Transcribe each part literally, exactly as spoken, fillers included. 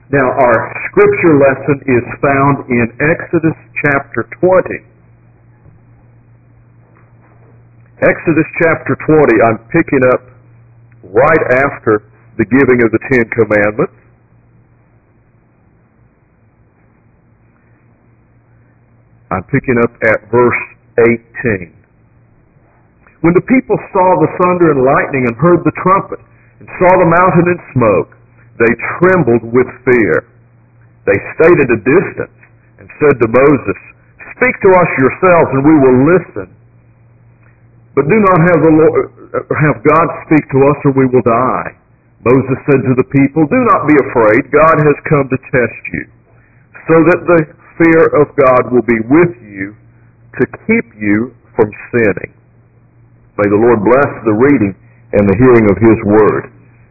Now, our scripture lesson is found in Exodus chapter twenty. Exodus chapter twenty, I'm picking up right after the giving of the Ten Commandments. I'm picking up at verse eighteen. When the people saw the thunder and lightning and heard the trumpet and saw the mountain in smoke, they trembled with fear. They stayed at a distance and said to Moses, "Speak to us yourselves, and we will listen. But do not have the Lord, have God speak to us, or we will die." Moses said to the people, "Do not be afraid. God has come to test you, so that the fear of God will be with you to keep you from sinning." May the Lord bless the reading and the hearing of His Word.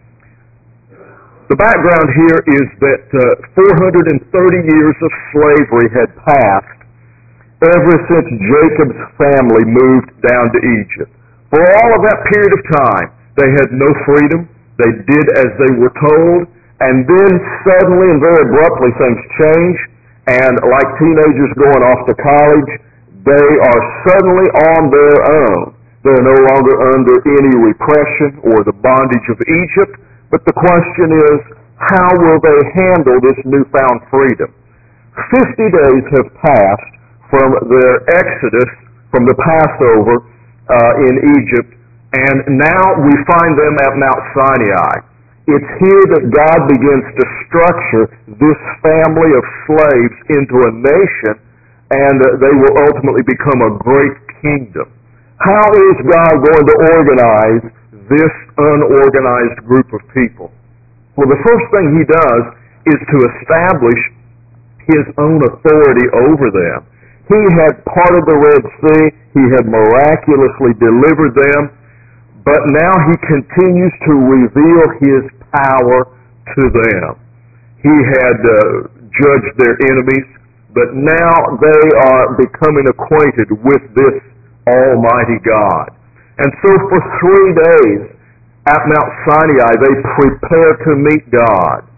The background here is that uh, four hundred thirty years of slavery had passed ever since Jacob's family moved down to Egypt. For all of that period of time, they had no freedom. They did as they were told, and then suddenly and very abruptly things change, and like teenagers going off to college, they are suddenly on their own. They're no longer under any repression or the bondage of Egypt. But the question is, how will they handle this newfound freedom? Fifty days have passed from their exodus, from the Passover uh, in Egypt, and now we find them at Mount Sinai. It's here that God begins to structure this family of slaves into a nation, and uh, they will ultimately become a great kingdom. How is God going to organize this unorganized group of people? Well, the first thing He does is to establish His own authority over them. He had parted the Red Sea. He had miraculously delivered them. But now He continues to reveal His power to them. He had uh, judged their enemies, but now they are becoming acquainted with this Almighty God. And so for three days at Mount Sinai, they prepare to meet God.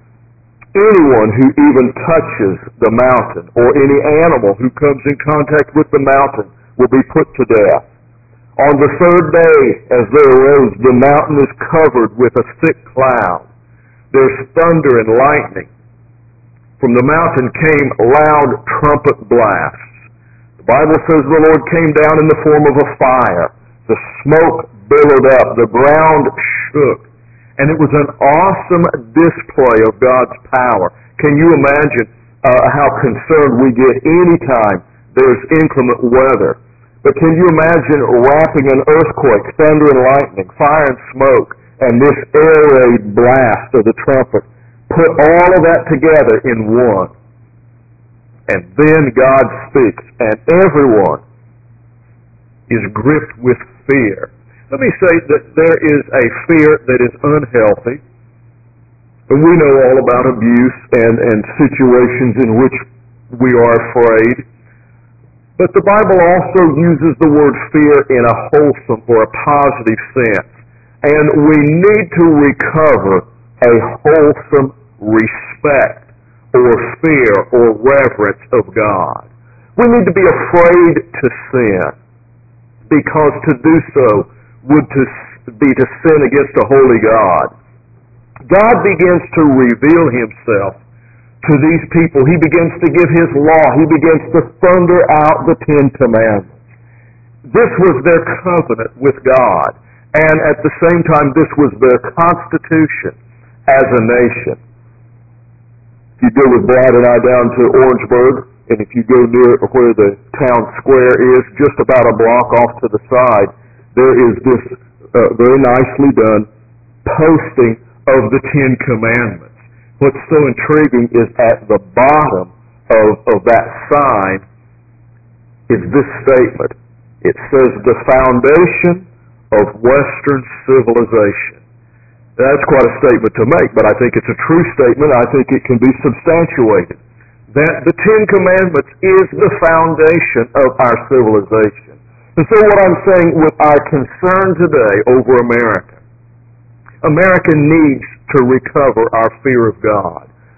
Anyone who even touches the mountain, or any animal who comes in contact with the mountain, will be put to death. On the third day, as they arose, the mountain is covered with a thick cloud. There's thunder and lightning. From the mountain came loud trumpet blasts. The Bible says the Lord came down in the form of a fire. The smoke billowed up. The ground shook. And it was an awesome display of God's power. Can you imagine uh, how concerned we get anytime there's inclement weather? But can you imagine wrapping an earthquake, thunder and lightning, fire and smoke, and this air raid blast of the trumpet? Put all of that together in one. And then God speaks, and everyone is gripped with fear. Let me say that there is a fear that is unhealthy. And we know all about abuse and, and situations in which we are afraid. But the Bible also uses the word fear in a wholesome or a positive sense. And we need to recover a wholesome respect or fear or reverence of God. We need to be afraid to sin, because to do so would to be to sin against a holy God. God begins to reveal Himself to these people. He begins to give His law. He begins to thunder out the Ten Commandments. This was their covenant with God, and at the same time this was their constitution as a nation. If you go with Brad and I down to Orangeburg, and if you go near where the town square is, just about a block off to the side, there is this uh, very nicely done posting of the Ten Commandments. What's so intriguing is at the bottom of, of that sign is this statement. It says, "The foundation of Western civilization." That's quite a statement to make, but I think it's a true statement. I think it can be substantiated. That the Ten Commandments is the foundation of our civilization. And so what I'm saying with our concern today over America, America needs to recover our fear of God.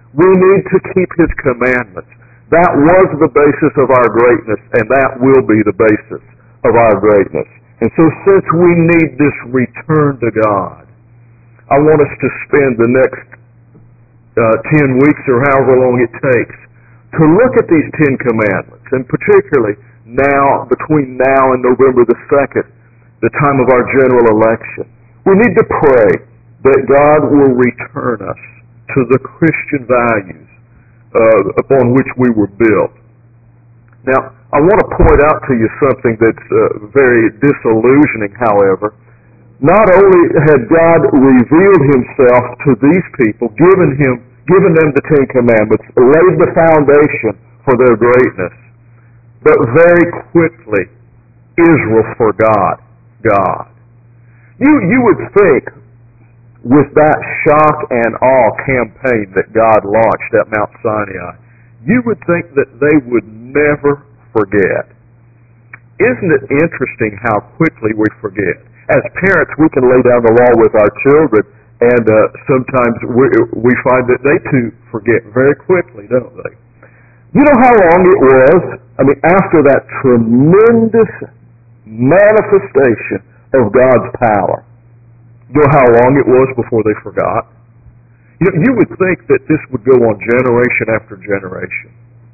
We need to keep His commandments. That was the basis of our greatness, and that will be the basis of our greatness. And so since we need this return to God, I want us to spend the next uh, ten weeks or however long it takes to look at these Ten Commandments, and particularly now, between now and November the second, the time of our general election. We need to pray that God will return us to the Christian values uh, upon which we were built. Now, I want to point out to you something that's uh, very disillusioning, however. Not only had God revealed Himself to these people, given him, given them the Ten Commandments, laid the foundation for their greatness, but very quickly Israel forgot God. You, you would think with that shock and awe campaign that God launched at Mount Sinai, you would think that they would never forget. Isn't it interesting how quickly we forget? As parents, we can lay down the law with our children, and uh, sometimes we, we find that they too forget very quickly, don't they? You know how long it was? I mean, after that tremendous manifestation of God's power, you know how long it was before they forgot? You know, you would think that this would go on generation after generation.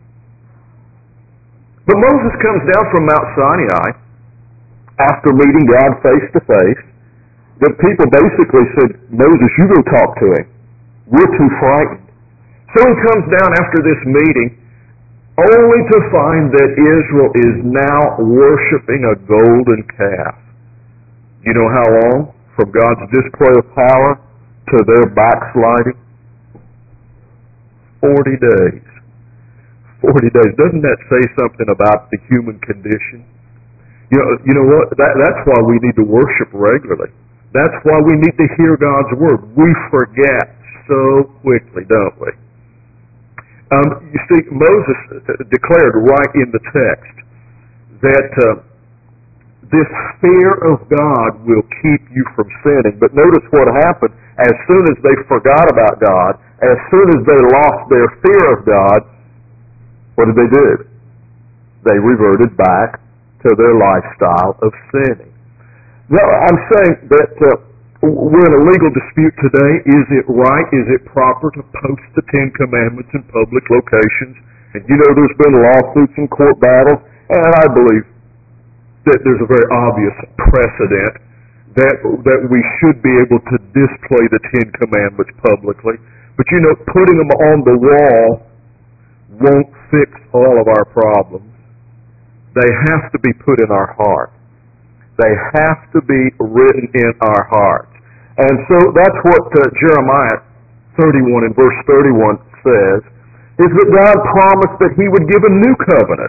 But Moses comes down from Mount Sinai after meeting God face to face. The people basically said, Moses, you go talk to him. We're too frightened. So he comes down after this meeting only to find that Israel is now worshiping a golden calf. You know how long? From God's display of power to their backsliding? Forty days. Forty days. Doesn't that say something about the human condition? You know, you know what? That, that's why we need to worship regularly. That's why we need to hear God's Word. We forget so quickly, don't we? Um, you see, Moses declared right in the text that uh, this fear of God will keep you from sinning. But notice what happened. As soon as they forgot about God, as soon as they lost their fear of God, what did they do? They reverted back to their lifestyle of sinning. Now, I'm saying that uh, we're in a legal dispute today. Is it right? Is it proper to post the Ten Commandments in public locations? And you know there's been lawsuits and court battles, and I believe that there's a very obvious precedent that that we should be able to display the Ten Commandments publicly. But you know, putting them on the wall won't fix all of our problems. They have to be put in our heart. They have to be written in our hearts. And so that's what uh, Jeremiah thirty-one and verse thirty-one says, is that God promised that He would give a new covenant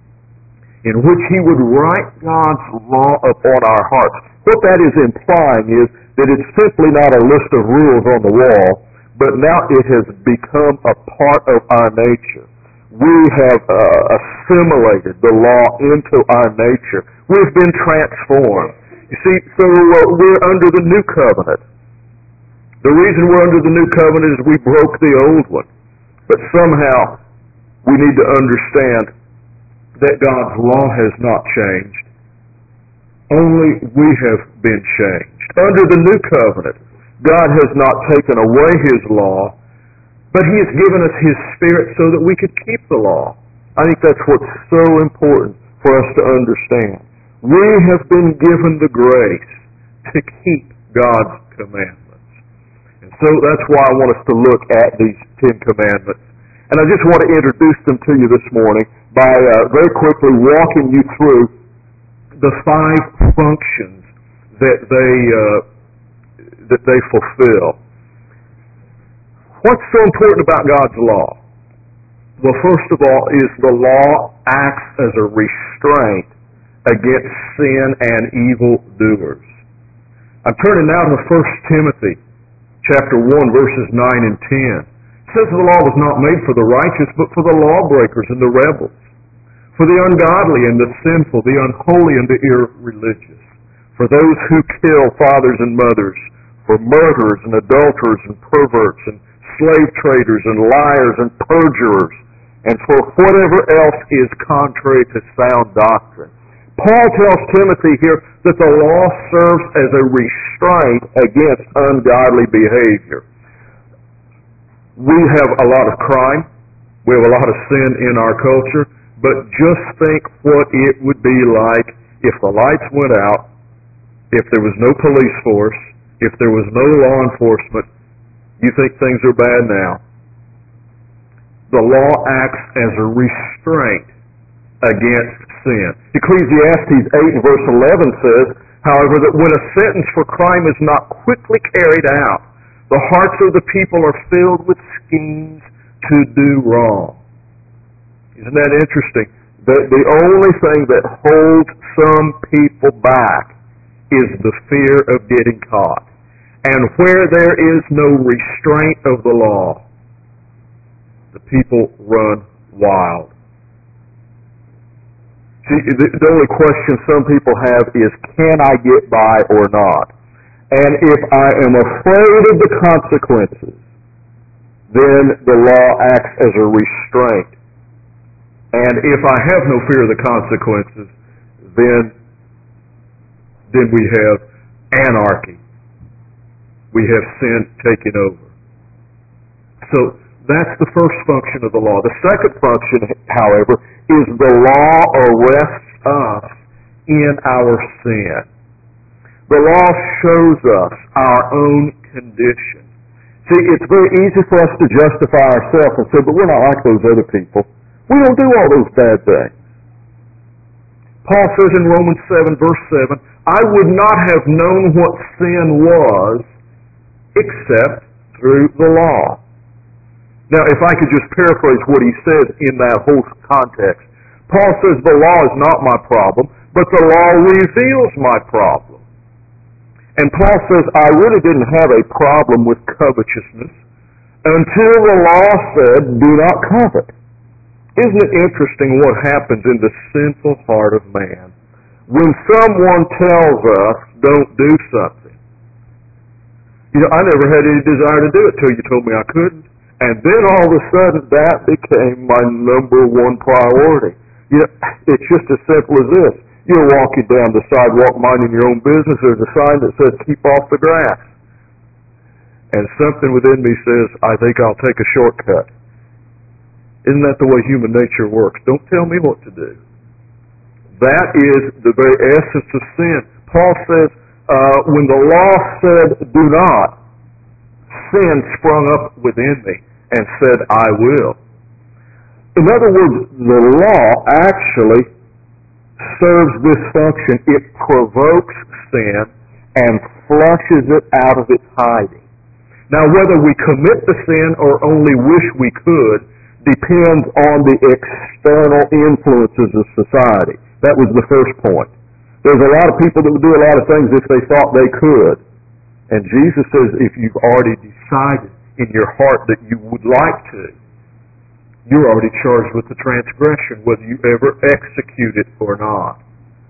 in which He would write God's law upon our hearts. What that is implying is that it's simply not a list of rules on the wall, but now it has become a part of our nature. We have uh, assimilated the law into our nature. We've been transformed. You see, so uh, we're under the new covenant. The reason we're under the new covenant is we broke the old one. But somehow we need to understand that God's law has not changed. Only we have been changed. Under the new covenant, God has not taken away His law, but He has given us His Spirit so that we could keep the law. I think that's what's so important for us to understand. We have been given the grace to keep God's commandments. And so that's why I want us to look at these Ten Commandments. And I just want to introduce them to you this morning by uh, very quickly walking you through the five functions that they uh, that they fulfill. What's so important about God's law? Well, first of all, is the law acts as a restraint against sin and evil doers. I'm turning now to First Timothy chapter one, verses nine and ten. It says the law was not made for the righteous, but for the lawbreakers and the rebels, for the ungodly and the sinful, the unholy and the irreligious, for those who kill fathers and mothers, for murderers and adulterers and perverts and slave traders and liars and perjurers, and for whatever else is contrary to sound doctrine. Paul tells Timothy here that the law serves as a restraint against ungodly behavior. We have a lot of crime. We have a lot of sin in our culture. But just think what it would be like if the lights went out, if there was no police force, if there was no law enforcement. You think things are bad now. The law acts as a restraint against sin. Ecclesiastes eight and verse eleven says, however, that when a sentence for crime is not quickly carried out, the hearts of the people are filled with schemes to do wrong. Isn't that interesting? The, the only thing that holds some people back is the fear of getting caught. And where there is no restraint of the law, the people run wild. See, the, the only question some people have is, can I get by or not? And if I am afraid of the consequences, then the law acts as a restraint. And if I have no fear of the consequences, then, then we have anarchy. We have sin taking over. So that's the first function of the law. The second function, however, is the law arrests us in our sin. The law shows us our own condition. See, it's very easy for us to justify ourselves and say, but we're not like those other people. We don't do all those bad things. Paul says in Romans seven, verse seven, I would not have known what sin was except through the law. Now, if I could just paraphrase what he says in that whole context, Paul says the law is not my problem, but the law reveals my problem. And Paul says, I really didn't have a problem with covetousness until the law said, do not covet. Isn't it interesting what happens in the sinful heart of man when someone tells us, don't do something? You know, I never had any desire to do it till you told me I couldn't. And then all of a sudden that became my number one priority. You know, it's just as simple as this. You're walking down the sidewalk minding your own business. There's a sign that says, keep off the grass. And something within me says, I think I'll take a shortcut. Isn't that the way human nature works? Don't tell me what to do. That is the very essence of sin. Paul says, uh, when the law said, do not, sin sprung up within me and said, I will. In other words, the law actually serves this function. It provokes sin and flushes it out of its hiding. Now, whether we commit the sin or only wish we could depends on the external influences of society. That was the first point. There's a lot of people that would do a lot of things if they thought they could. And Jesus says if you've already decided in your heart that you would like to, you're already charged with the transgression, whether you ever execute it or not.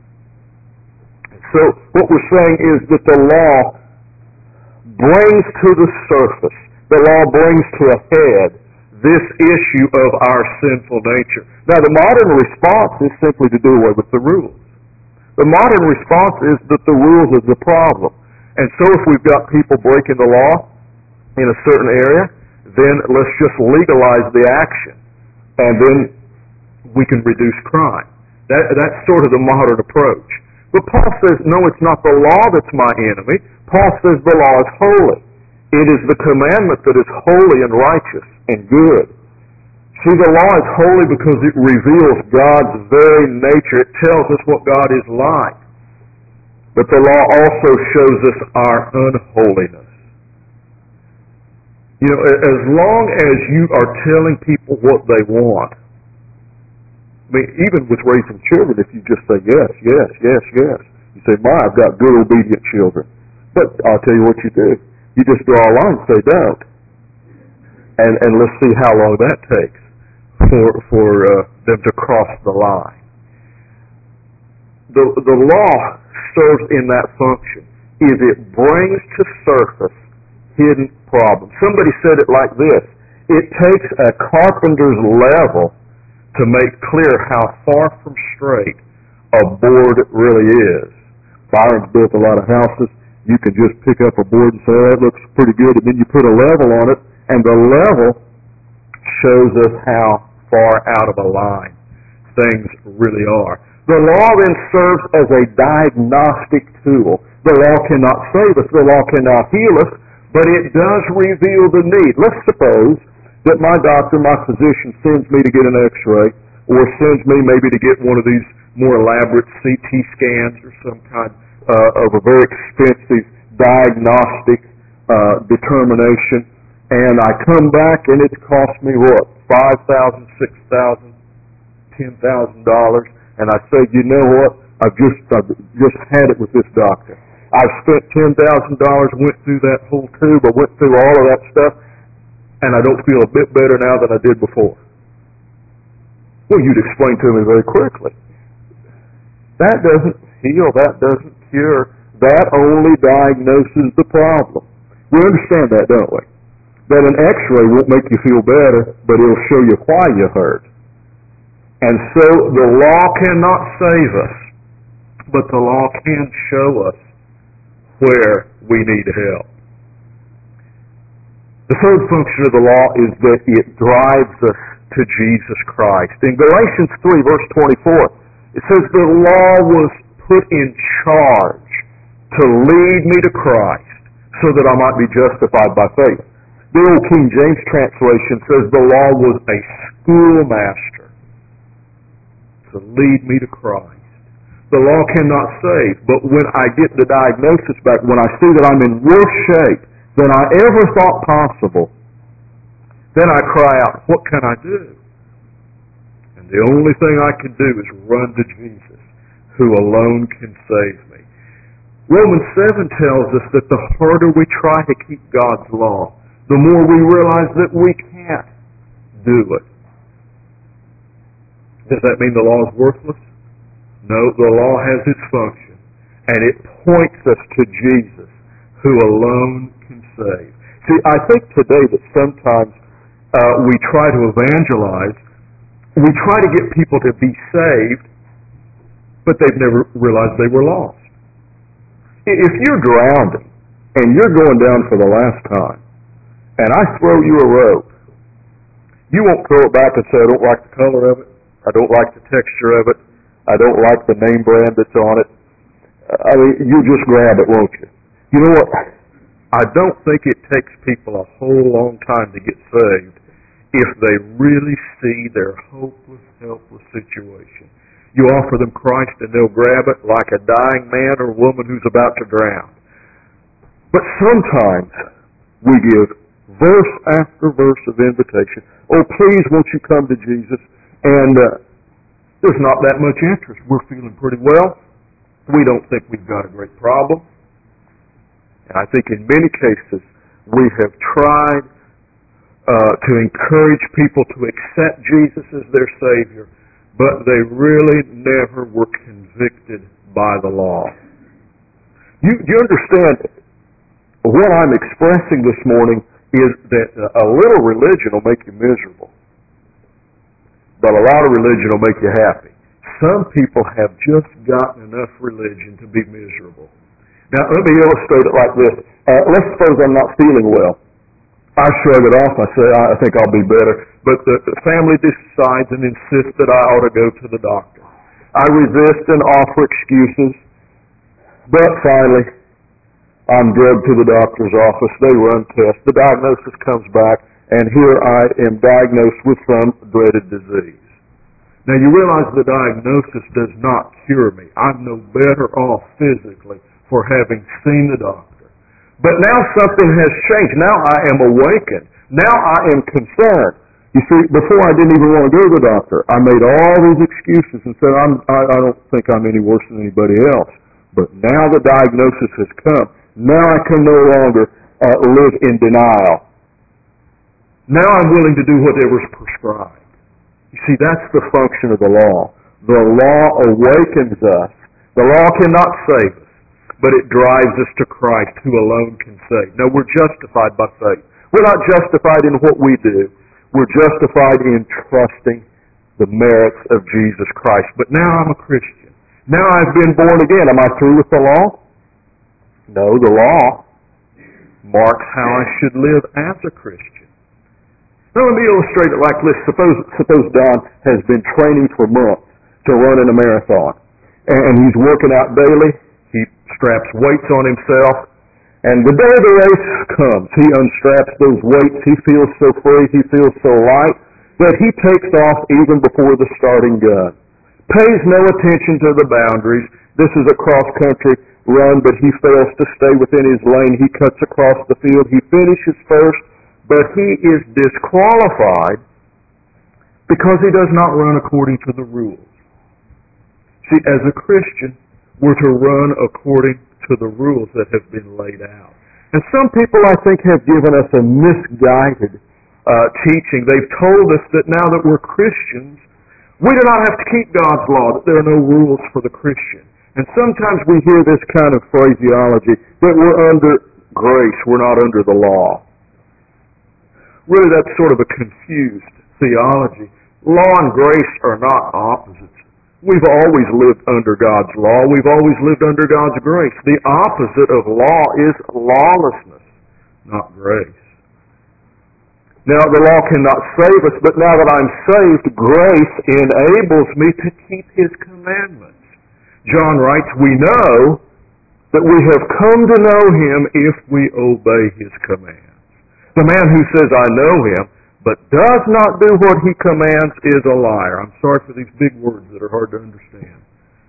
So what we're saying is that the law brings to the surface, the law brings to a head this issue of our sinful nature. Now the modern response is simply to do away with the rules. The modern response is that the rules is the problem. And so if we've got people breaking the law in a certain area, then let's just legalize the action. And then we can reduce crime. That, that's sort of the modern approach. But Paul says, no, it's not the law that's my enemy. Paul says the law is holy. It is the commandment that is holy and righteous and good. See, the law is holy because it reveals God's very nature. It tells us what God is like. But the law also shows us our unholiness. You know, as long as you are telling people what they want, I mean, even with raising children, if you just say yes, yes, yes, yes, you say, my, I've got good, obedient children. But I'll tell you what you do. You just draw a line and say don't. And, and let's see how long that takes for, for uh, them to cross the line. The, the law serves in that function is it brings to surface hidden problems. Somebody said it like this: it takes a carpenter's level to make clear how far from straight a board really is. Byron's built a lot of houses. You can just pick up a board and say, oh, that looks pretty good, and then you put a level on it, and the level shows us how far out of a line things really are. The law then serves as a diagnostic tool. The law cannot save us, the law cannot heal us, but it does reveal the need. Let's suppose that my doctor, my physician, sends me to get an x-ray, or sends me maybe to get one of these more elaborate C T scans or some kind uh, of a very expensive diagnostic uh, determination, and I come back and it's cost me what, five thousand dollars, six thousand dollars, ten thousand dollars, and I say, you know what, I've just, I've just had it with this doctor. I've spent ten thousand dollars, went through that whole tube, I went through all of that stuff, and I don't feel a bit better now than I did before. Well, you'd explain to me very quickly. That doesn't heal, that doesn't cure, that only diagnoses the problem. We understand that, don't we? That an x-ray won't make you feel better, but it'll show you why you hurt. And so the law cannot save us, but the law can show us where we need help. The third function of the law is that it drives us to Jesus Christ. In Galatians three, verse twenty-four, it says the law was put in charge to lead me to Christ so that I might be justified by faith. The old King James translation says the law was a schoolmaster to lead me to Christ. The law cannot save, but when I get the diagnosis back, when I see that I'm in worse shape than I ever thought possible, then I cry out, what can I do? And the only thing I can do is run to Jesus, who alone can save me. Romans seven tells us that the harder we try to keep God's law, the more we realize that we can't do it. Does that mean the law is worthless? No, the law has its function, and it points us to Jesus, who alone can save. See, I think today that sometimes uh, we try to evangelize, we try to get people to be saved, but they've never realized they were lost. If you're drowning, and you're going down for the last time, and I throw you a rope, you won't throw it back and say, I don't like the color of it, I don't like the texture of it, I don't like the name brand that's on it. I mean, you just grab it, won't you? You know what? I don't think it takes people a whole long time to get saved if they really see their hopeless, helpless situation. You offer them Christ and they'll grab it like a dying man or woman who's about to drown. But sometimes we give verse after verse of invitation. Oh, please, won't you come to Jesus? And uh, there's not that much interest. We're feeling pretty well. We don't think we've got a great problem. And I think in many cases we have tried uh, to encourage people to accept Jesus as their Savior, but they really never were convicted by the law. You, you understand, what I'm expressing this morning is that a little religion will make you miserable, but a lot of religion will make you happy. Some people have just gotten enough religion to be miserable. Now, let me illustrate it like this. Uh, let's suppose I'm not feeling well. I shrug it off. I say, I think I'll be better. But the, the family decides and insists that I ought to go to the doctor. I resist and offer excuses. But finally, I'm drugged to the doctor's office. They run tests. The diagnosis comes back, and here I am diagnosed with some dreaded disease. Now, you realize the diagnosis does not cure me. I'm no better off physically for having seen the doctor. But now something has changed. Now I am awakened. Now I am concerned. You see, before I didn't even want to go to the doctor. I made all these excuses and said, I'm, I, I don't think I'm any worse than anybody else. But now the diagnosis has come. Now I can no longer uh, live in denial. Now I'm willing to do whatever's prescribed. You see, that's the function of the law. The law awakens us. The law cannot save us. but it drives us to Christ, who alone can save. No, we're justified by faith. We're not justified in what we do. We're justified in trusting the merits of Jesus Christ. But now I'm a Christian. Now I've been born again. Am I through with the law? No, the law marks how I should live as a Christian. Now let me illustrate it like this. Suppose, suppose Don has been training for months to run in a marathon. And he's working out daily. He straps weights on himself. And the day the race comes, he unstraps those weights. He feels so free. He feels so light that he takes off even before the starting gun. Pays no attention to the boundaries. This is a cross-country run, but he fails to stay within his lane. He cuts across the field. He finishes first, but he is disqualified because he does not run according to the rules. See, as a Christian, we're to run according to the rules that have been laid out. And some people, I think, have given us a misguided uh, teaching. They've told us that now that we're Christians, we do not have to keep God's law, that there are no rules for the Christian. And sometimes we hear this kind of phraseology, that we're under grace, we're not under the law. Really, that's sort of a confused theology. Law and grace are not opposites. We've always lived under God's law. We've always lived under God's grace. The opposite of law is lawlessness, not grace. Now, the law cannot save us, but now that I'm saved, grace enables me to keep His commandments. John writes, we know that we have come to know Him if we obey His commands. The man who says, I know Him, but does not do what He commands is a liar. I'm sorry for these big words that are hard to understand.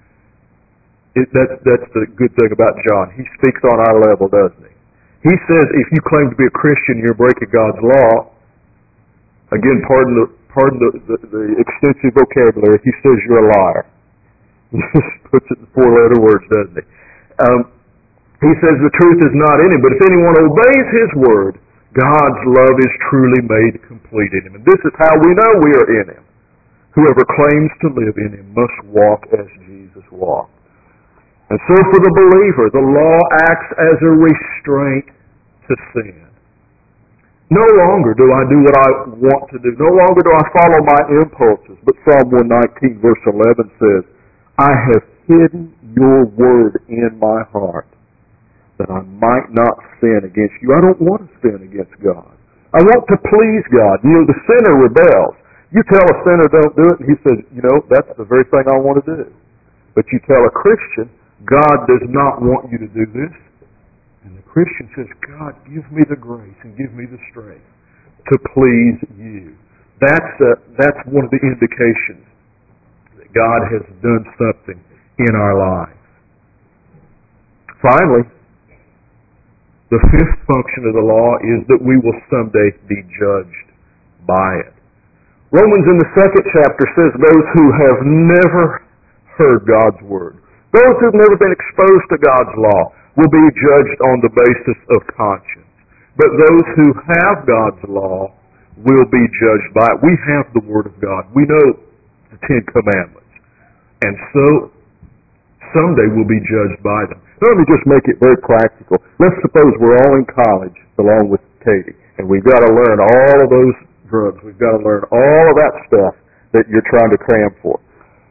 It, that's, that's the good thing about John. He speaks on our level, doesn't he? He says if you claim to be a Christian, you're breaking God's law. Again, pardon the, pardon the, the, the extensive vocabulary. He says you're a liar. He just puts it in four-letter words, doesn't he? Um, he says the truth is not in him, but if anyone obeys his word, God's love is truly made complete in him. And this is how we know we are in him. Whoever claims to live in him must walk as Jesus walked. And so for the believer, the law acts as a restraint to sin. No longer do I do what I want to do. No longer do I follow my impulses. But Psalm one nineteen verse eleven says, I have hidden your word in my heart that I might not sin against you. I don't want to sin against God. I want to please God. You know, the sinner rebels. You tell a sinner don't do it, and he says, you know, that's the very thing I want to do. But you tell a Christian, God does not want you to do this. And the Christian says, God, give me the grace and give me the strength to please you. That's, uh, that's one of the indications that God has done something in our lives. Finally, the fifth function of the law is that we will someday be judged by it. Romans in the second chapter says those who have never heard God's word, those who have never been exposed to God's law, will be judged on the basis of conscience. But those who have God's law will be judged by it. We have the Word of God. We know the Ten Commandments. And so, someday we'll be judged by them. Now, let me just make it very practical. Let's suppose we're all in college along with Katie, and we've got to learn all of those drugs. We've got to learn all of that stuff that you're trying to cram for.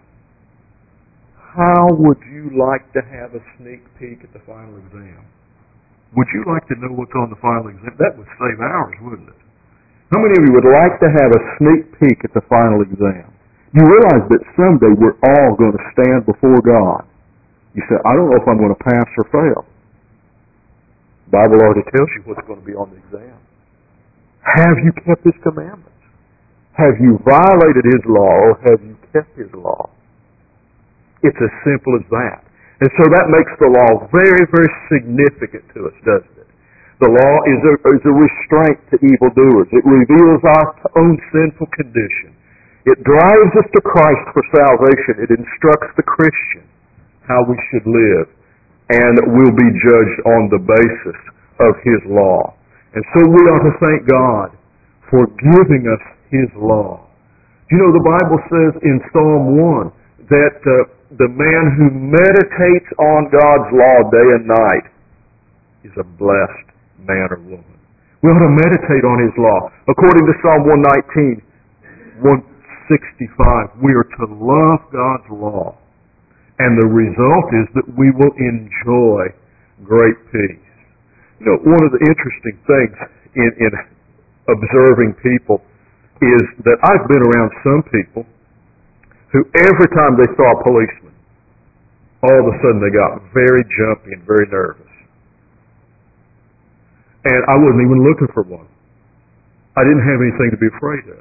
How would you like to have a sneak peek at the final exam? Would you like to know what's on the final exam? That would save hours, wouldn't it? How many of you would like to have a sneak peek at the final exam? You realize that someday we're all going to stand before God. You say, I don't know if I'm going to pass or fail. The Bible already tells you what's going to be on the exam. Have you kept His commandments? Have you violated His law, or have you kept His law? It's as simple as that. And so that makes the law very, very significant to us, doesn't it? The law is a, is a restraint to evildoers. It reveals our own sinful condition. It drives us to Christ for salvation. It instructs the Christian how we should live. And we'll be judged on the basis of His law. And so we ought to thank God for giving us His law. You know, the Bible says in Psalm one that uh, the man who meditates on God's law day and night is a blessed man or woman. We ought to meditate on His law. According to Psalm one nineteen, one sixty-five, we are to love God's law. And the result is that we will enjoy great peace. You know, one of the interesting things in, in observing people is that I've been around some people who every time they saw a policeman, all of a sudden they got very jumpy and very nervous. And I wasn't even looking for one. I didn't have anything to be afraid of.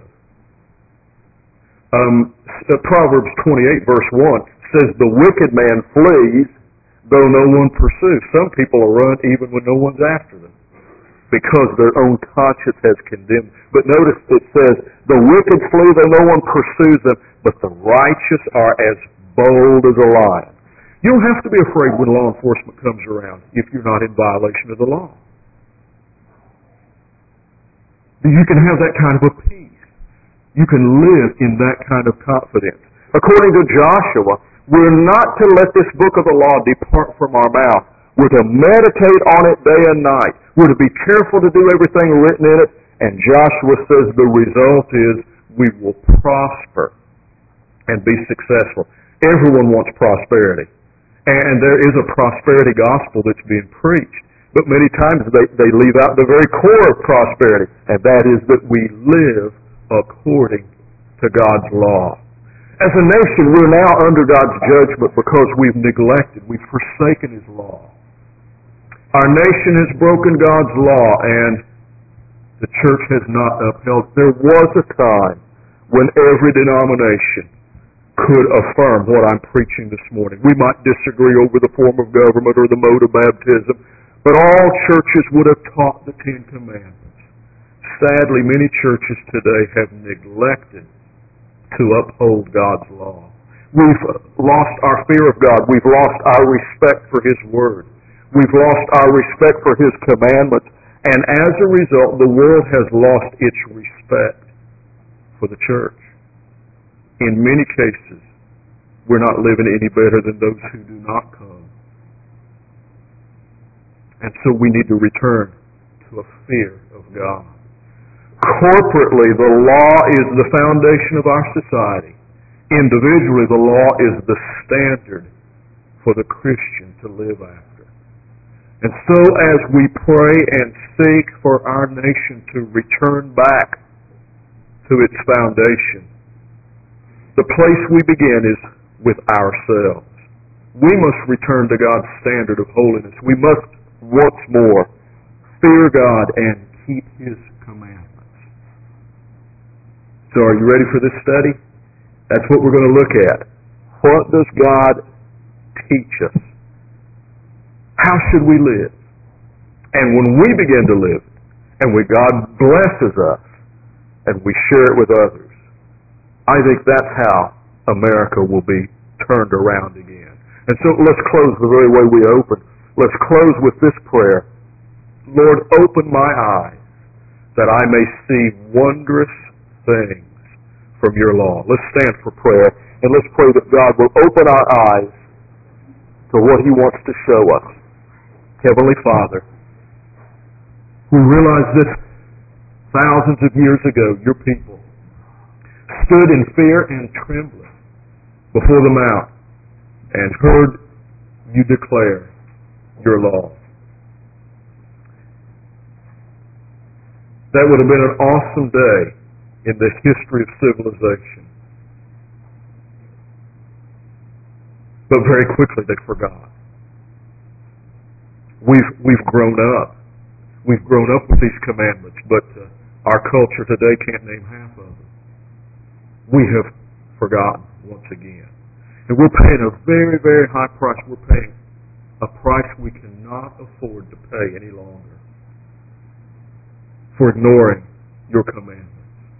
Um, Proverbs twenty-eight verse one says, the wicked man flees though no one pursues. Some people will run even when no one's after them because their own conscience has condemned. But notice it says, the wicked flee though no one pursues them, but the righteous are as bold as a lion. You don't have to be afraid when law enforcement comes around if you're not in violation of the law. You can have that kind of a peace. You can live in that kind of confidence. According to Joshua, we're not to let this book of the law depart from our mouth. We're to meditate on it day and night. We're to be careful to do everything written in it. And Joshua says the result is we will prosper and be successful. Everyone wants prosperity. And there is a prosperity gospel that's being preached. But many times they, they leave out the very core of prosperity, and that is that we live according to God's law. As a nation, we're now under God's judgment because we've neglected, we've forsaken His law. Our nation has broken God's law, and the church has not upheld. There was a time when every denomination could affirm what I'm preaching this morning. We might disagree over the form of government or the mode of baptism, but all churches would have taught the Ten Commandments. Sadly, many churches today have neglected to uphold God's law. We've lost our fear of God. We've lost our respect for His Word. We've lost our respect for His commandments. And as a result, the world has lost its respect for the church. In many cases, we're not living any better than those who do not come. And so we need to return to a fear of God. Corporately, the law is the foundation of our society. Individually, the law is the standard for the Christian to live after. And so as we pray and seek for our nation to return back to its foundation, the place we begin is with ourselves. We must return to God's standard of holiness. We must once more fear God and keep His commandments. So are you ready for this study? That's what we're going to look at. What does God teach us? How should we live? And when we begin to live, and when God blesses us, and we share it with others, I think that's how America will be turned around again. And so let's close the very way we opened. Let's close with this prayer. Lord, open my eyes that I may see wondrous things from your law. Let's stand for prayer, and let's pray that God will open our eyes to what He wants to show us. Heavenly Father, we realize that thousands of years ago, your people stood in fear and trembling before the mount and heard you declare your law. That would have been an awesome day in the history of civilization. But very quickly they forgot. We've, we've grown up. We've grown up with these commandments, but uh, our culture today can't name half of them. We have forgotten once again. And we're paying a very, very high price. We're paying a price we cannot afford to pay any longer for ignoring your commandments.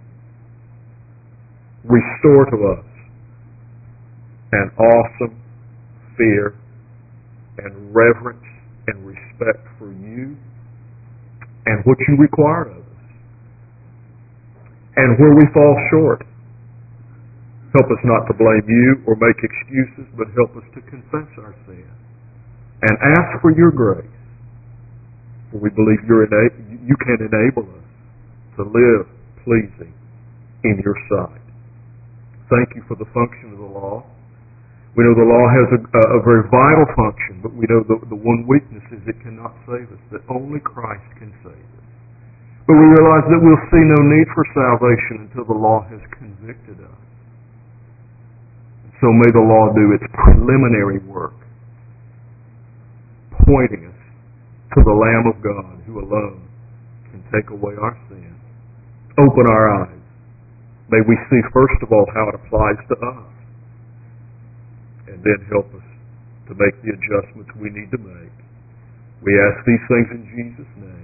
Restore to us an awesome fear and reverence and respect for you and what you require of us. And where we fall short, Help us not to blame you or make excuses, but help us to confess our sin and ask for your grace. For we believe you're ena- you can enable us to live pleasing in your sight. Thank you for the function of the law. We know the law has a, a very vital function, but we know the, the one weakness is it cannot save us, that only Christ can save us. But we realize that we'll see no need for salvation until the law has convicted us. So may the law do its preliminary work, pointing us to the Lamb of God who alone can take away our sin. Open our eyes. May we see first of all how it applies to us, and then help us to make the adjustments we need to make. We ask these things in Jesus' name.